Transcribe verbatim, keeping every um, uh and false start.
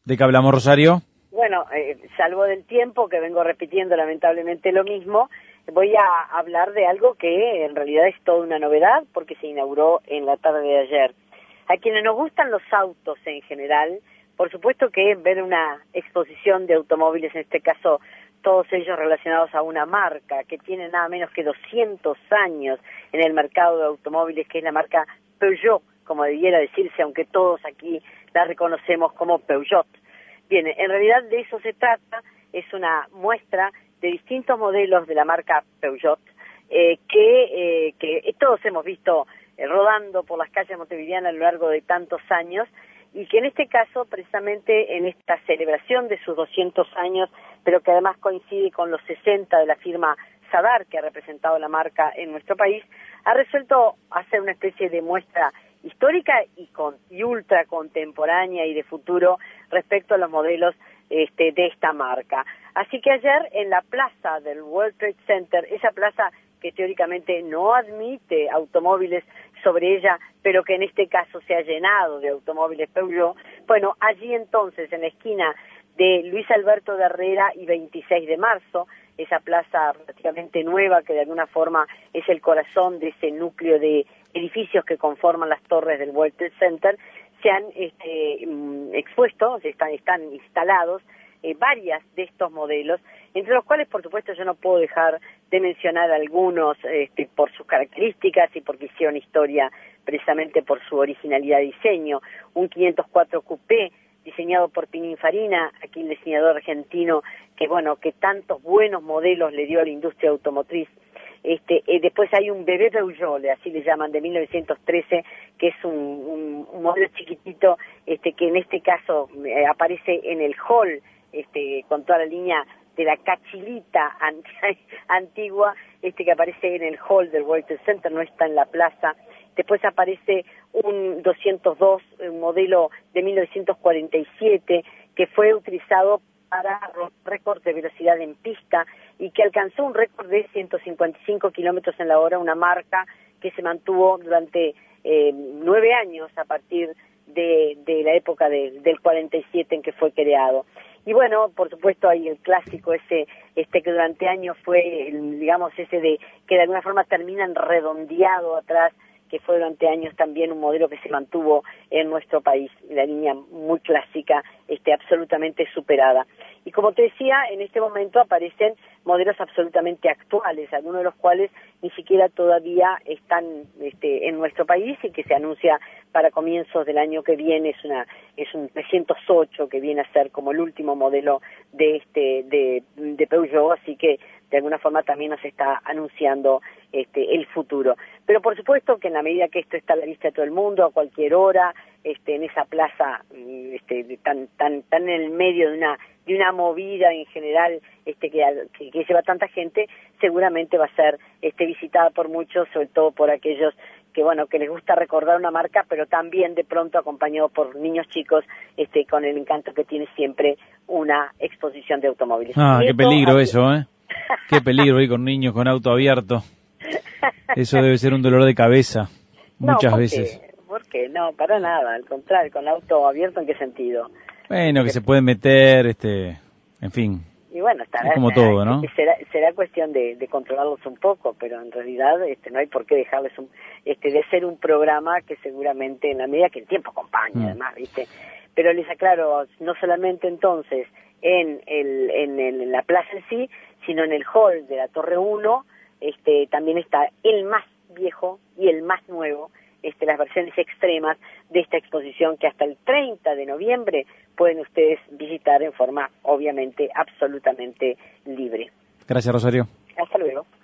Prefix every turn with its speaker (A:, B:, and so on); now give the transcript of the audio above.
A: ¿De qué hablamos, Rosario?
B: Bueno, eh, salvo del tiempo, que vengo repitiendo lamentablemente lo mismo, voy a hablar de algo que en realidad es toda una novedad, porque se inauguró en la tarde de ayer. A quienes nos gustan los autos en general, por supuesto que ver una exposición de automóviles, en este caso todos ellos relacionados a una marca que tiene nada menos que doscientos años en el mercado de automóviles, que es la marca Peugeot, como debiera decirse, aunque todos aquí la reconocemos como Peugeot. Bien, en realidad de eso se trata, es una muestra de distintos modelos de la marca Peugeot, eh, que, eh, que todos hemos visto eh, rodando por las calles montevideanas a lo largo de tantos años, y que en este caso, precisamente en esta celebración de sus doscientos años, pero que además coincide con los sesenta de la firma Sadar, que ha representado la marca en nuestro país, ha resuelto hacer una especie de muestra histórica y, con, y ultra contemporánea y de futuro respecto a los modelos este, de esta marca. Así que ayer en la plaza del World Trade Center, esa plaza que teóricamente no admite automóviles sobre ella, pero que en este caso se ha llenado de automóviles Peugeot, bueno, allí entonces en la esquina de Luis Alberto de Herrera y veintiséis de marzo, esa plaza prácticamente nueva que de alguna forma es el corazón de ese núcleo de edificios que conforman las torres del World Trade Center, se han este, expuesto, están, están instalados eh, varias de estos modelos, entre los cuales por supuesto yo no puedo dejar de mencionar algunos este, por sus características y porque hicieron historia precisamente por su originalidad de diseño. Un quinientos cuatro Coupé diseñado por Pininfarina, aquel diseñador argentino que bueno, que tantos buenos modelos le dio a la industria automotriz. Este, eh, después hay un bebé Peugeot, así le llaman, de mil novecientos trece, que es un, un, un modelo chiquitito, este, que en este caso eh, aparece en el hall, este, con toda la línea de la cachilita antigua, este, que aparece en el hall del World Trade Center, no está en la plaza. Después aparece un doscientos dos, un modelo de mil novecientos cuarenta y siete, que fue utilizado para récord de velocidad en pista y que alcanzó un récord de ciento cincuenta y cinco kilómetros en la hora, una marca que se mantuvo durante eh, nueve años a partir de, de la época de, del cuarenta y siete en que fue creado. Y bueno, por supuesto hay el clásico ese este que durante años fue, el, digamos, ese de que de alguna forma terminan redondeado atrás, que fue durante años también un modelo que se mantuvo en nuestro país, la línea muy clásica, este, absolutamente superada. Y como te decía, en este momento aparecen modelos absolutamente actuales, algunos de los cuales ni siquiera todavía están este, en nuestro país y que se anuncia para comienzos del año que viene. Es una es un trescientos ocho que viene a ser como el último modelo de este de, de Peugeot, así que de alguna forma también nos está anunciando este, el futuro. Pero por supuesto que en la medida que esto está a la vista de todo el mundo, a cualquier hora, este, en esa plaza este, tan tan tan en el medio de una de una movida en general este, que, que, que lleva tanta gente, seguramente va a ser este, visitada por muchos, sobre todo por aquellos que bueno que les gusta recordar una marca, pero también de pronto acompañado por niños chicos este, con el encanto que tiene siempre una exposición de automóviles.
A: Ah,
B: y
A: qué
B: eso,
A: peligro
B: así...
A: eso, ¿eh? Qué peligro ir con niños con auto abierto. Eso debe ser un dolor de cabeza, muchas
B: no, ¿por
A: veces.
B: qué? ¿Por qué? No, para nada, al contrario, con auto abierto, ¿en qué sentido?
A: Bueno, que se pueden meter, este, en fin.
B: Y bueno, estará,
A: Es como
B: estará,
A: todo, ¿no?
B: será, será cuestión de, de controlarlos un poco, pero en realidad este, no hay por qué dejarles un, este, de ser un programa que seguramente en la medida que el tiempo acompaña, mm. además, ¿viste? Pero les aclaro, no solamente entonces en, el, en, el, en la plaza en sí, sino en el hall de la Torre uno, este, también está el más viejo y el más nuevo, este, las versiones extremas de esta exposición que hasta el treinta de noviembre pueden ustedes visitar en forma, obviamente, absolutamente libre.
A: Gracias, Rosario.
B: Hasta luego.